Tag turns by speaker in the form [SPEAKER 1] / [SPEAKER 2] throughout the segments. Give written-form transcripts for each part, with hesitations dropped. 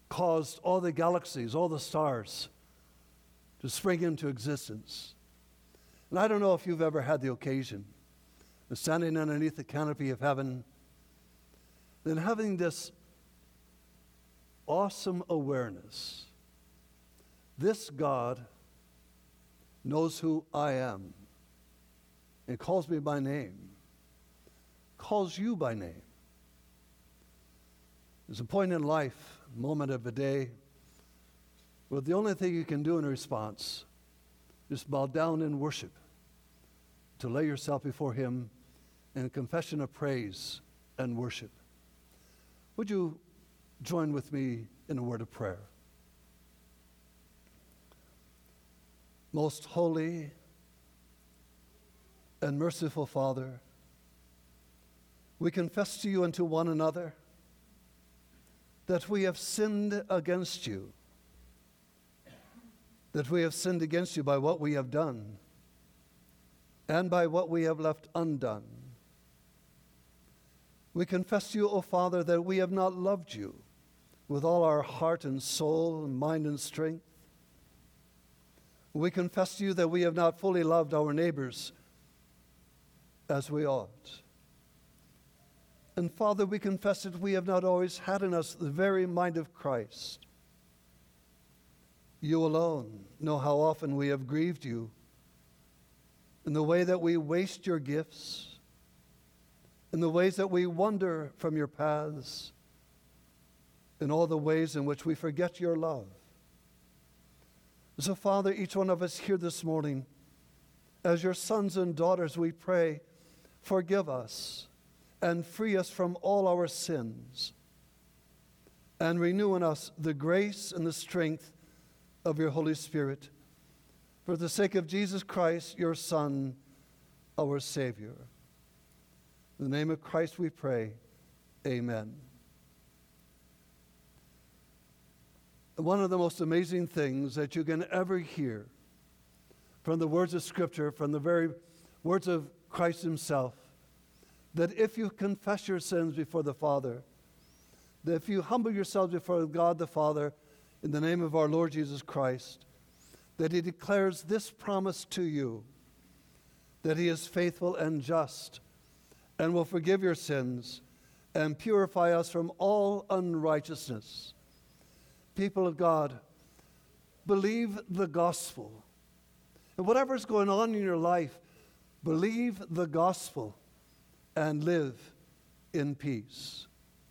[SPEAKER 1] caused all the galaxies, all the stars to spring into existence. And I don't know if you've ever had the occasion of standing underneath the canopy of heaven, then having this awesome awareness. This God knows who I am and calls me by name, calls you by name. There's a point in life, a moment of a day, where the only thing you can do in response is bow down in worship, to lay yourself before Him in a confession of praise and worship. Would you join with me in a word of prayer? Most holy and merciful Father, we confess to you and to one another that we have sinned against you, that we have sinned against you by what we have done and by what we have left undone. We confess to you, O Father, that we have not loved you with all our heart and soul and mind and strength. We confess to you that we have not fully loved our neighbors as we ought. And Father, we confess that we have not always had in us the very mind of Christ. You alone know how often we have grieved you in the way that we waste your gifts, in the ways that we wander from your paths, in all the ways in which we forget your love. So, Father, each one of us here this morning, as your sons and daughters, we pray, forgive us and free us from all our sins, and renew in us the grace and the strength of your Holy Spirit, for the sake of Jesus Christ, your Son, our Savior. In the name of Christ we pray, amen. One of the most amazing things that you can ever hear from the words of Scripture, from the very words of Christ himself, that if you confess your sins before the Father, that if you humble yourselves before God the Father in the name of our Lord Jesus Christ, that he declares this promise to you, that he is faithful and just and will forgive your sins and purify us from all unrighteousness. People of God, believe the gospel. And whatever's going on in your life, believe the gospel and live in peace.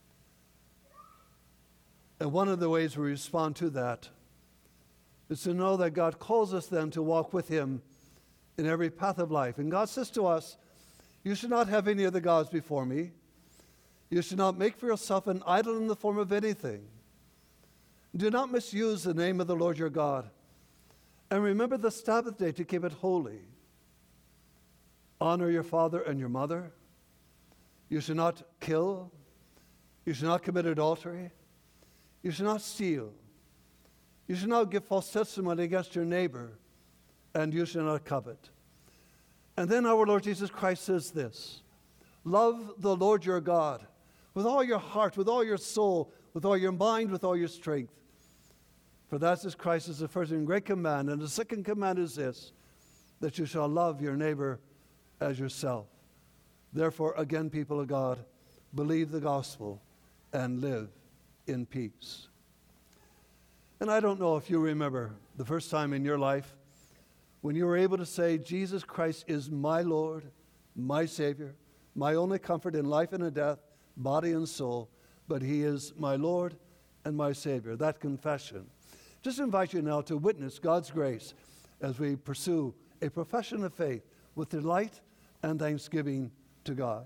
[SPEAKER 1] And one of the ways we respond to that is to know that God calls us then to walk with him in every path of life. And God says to us, you should not have any other gods before me. You should not make for yourself an idol in the form of anything. Do not misuse the name of the Lord your God. And remember the Sabbath day to keep it holy. Honor your father and your mother. You should not kill. You should not commit adultery. You should not steal. You should not give false testimony against your neighbor. And you should not covet. And then our Lord Jesus Christ says this: love the Lord your God with all your heart, with all your soul, with all your mind, with all your strength. For that is Christ is the first and great command. And the second command is this, that you shall love your neighbor as yourself. Therefore, again, people of God, believe the gospel and live in peace. And I don't know if you remember the first time in your life when you were able to say, Jesus Christ is my Lord, my Savior, my only comfort in life and in death, body and soul, but he is my Lord and my Savior. That confession. Just invite you now to witness God's grace as we pursue a profession of faith with delight and thanksgiving to God.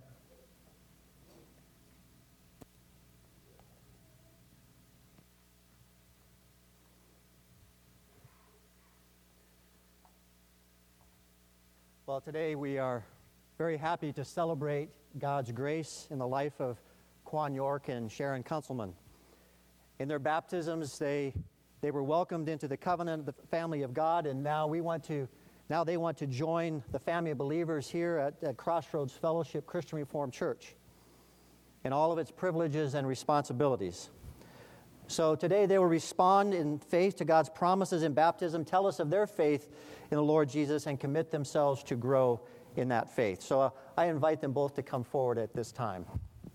[SPEAKER 2] Well, today we are very happy to celebrate God's grace in the life of Quan York and Sharon Kunzelman. In their baptisms, they were welcomed into the covenant of the family of God, and now they want to join the family of believers here at Crossroads Fellowship Christian Reformed Church in all of its privileges and responsibilities. So today they will respond in faith to God's promises in baptism, tell us of their faith in the Lord Jesus, and commit themselves to grow in that faith. So I invite them both to come forward at this time.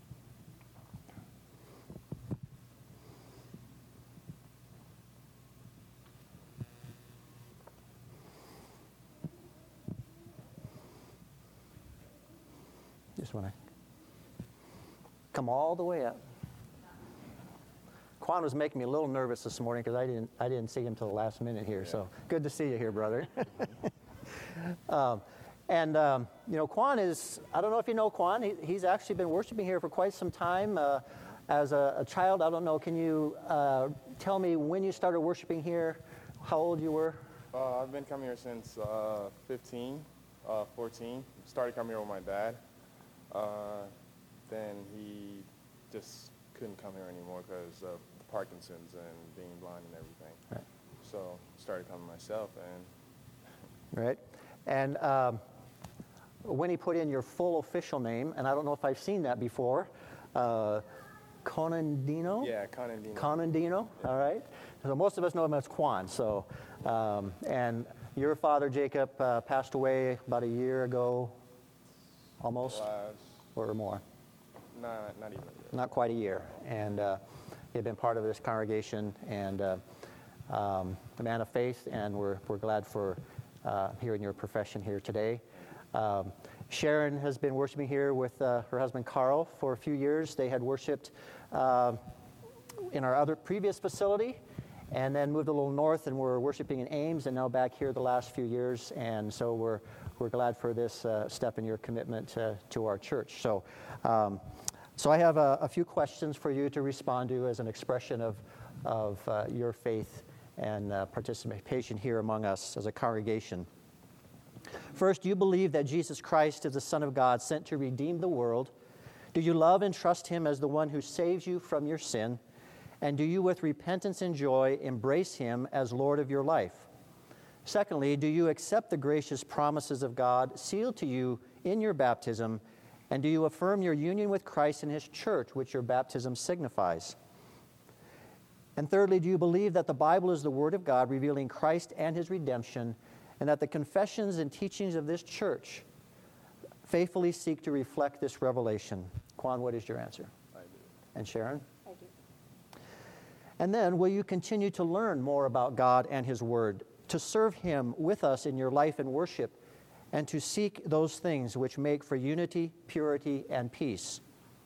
[SPEAKER 2] Just want to come all the way up. Quan was making me a little nervous this morning because I didn't see him till the last minute here. Yeah. So good to see you here, brother. Quan is, I don't know if you know Quan, he's actually been worshiping here for quite some time. As a child, I don't know, can you tell me when you started worshiping here, how old you were?
[SPEAKER 3] I've been coming here since 15, 14. Started coming here with my dad. Then he just couldn't come here anymore because of Parkinson's and being blind and everything. Right. So started coming myself.
[SPEAKER 2] Right. And when he put in your full official name, and I don't know if I've seen that before, Conandino?
[SPEAKER 3] Yeah, Conandino.
[SPEAKER 2] Conandino, all right. So most of us know him as Quan. So, and your father, Jacob, passed away about a year ago, almost, or more?
[SPEAKER 3] Not even a year.
[SPEAKER 2] Not quite a year. And he had been part of this congregation and a man of faith, and we're glad for hearing your profession here today. Sharon has been worshiping here with her husband Carl for a few years. They had worshiped in our other previous facility and then moved a little north and were worshiping in Ames and now back here the last few years. And so we're glad for this step in your commitment to our church. So I have a few questions for you to respond to as an expression of your faith and participation here among us as a congregation. First, do you believe that Jesus Christ is the Son of God sent to redeem the world? Do you love and trust him as the one who saves you from your sin? And do you, with repentance and joy, embrace him as Lord of your life? Secondly, do you accept the gracious promises of God sealed to you in your baptism? And do you affirm your union with Christ and his church, which your baptism signifies? And thirdly, do you believe that the Bible is the Word of God revealing Christ and his redemption, and that the confessions and teachings of this church faithfully seek to reflect this revelation? Quan, what is your answer?
[SPEAKER 3] I do.
[SPEAKER 2] And Sharon?
[SPEAKER 4] I do.
[SPEAKER 2] And then, will you continue to learn more about God and his Word, to serve him with us in your life and worship, and to seek those things which make for unity, purity, and peace?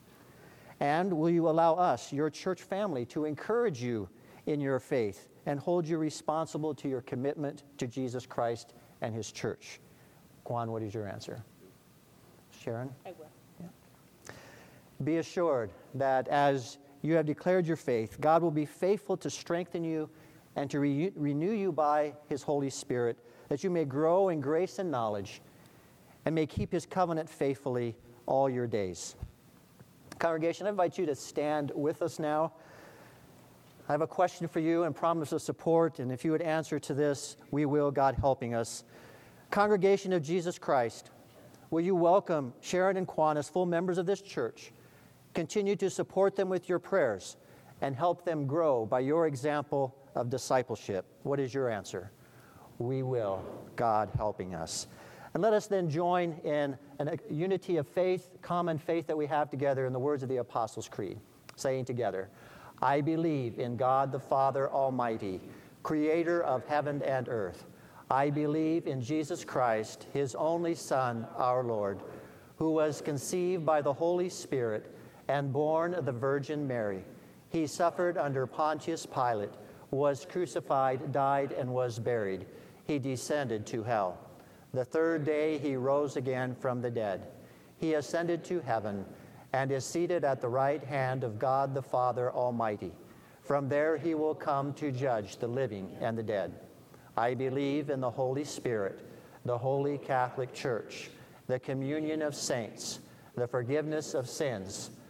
[SPEAKER 2] And will you allow us, your church family, to encourage you in your faith and hold you responsible to your commitment to Jesus Christ and his church? Quan, what is your answer? Sharon?
[SPEAKER 4] I will.
[SPEAKER 2] Yeah. Be assured that as you have declared your faith, God will be faithful to strengthen you and to renew you by his Holy Spirit, that you may grow in grace and knowledge and may keep his covenant faithfully all your days. Congregation, I invite you to stand with us now. I have a question for you and promise of support, and if you would answer to this, we will, God helping us. Congregation of Jesus Christ, will you welcome Sharon and Quan as full members of this church? Continue to support them with your prayers and help them grow by your example of discipleship. What is your answer? We will, God helping us. And let us then join in a unity of faith, common faith that we have together in the words of the Apostles' Creed, saying together, I believe in God the Father Almighty, creator of heaven and earth. I believe in Jesus Christ, his only Son, our Lord, who was conceived by the Holy Spirit and born of the Virgin Mary. He suffered under Pontius Pilate, was crucified, died, and was buried. He descended to hell. The third day he rose again from the dead. He ascended to heaven and is seated at the right hand of God the Father Almighty. From there he will come to judge the living and the dead. I believe in the Holy Spirit, the Holy Catholic Church, the communion of saints, the forgiveness of sins,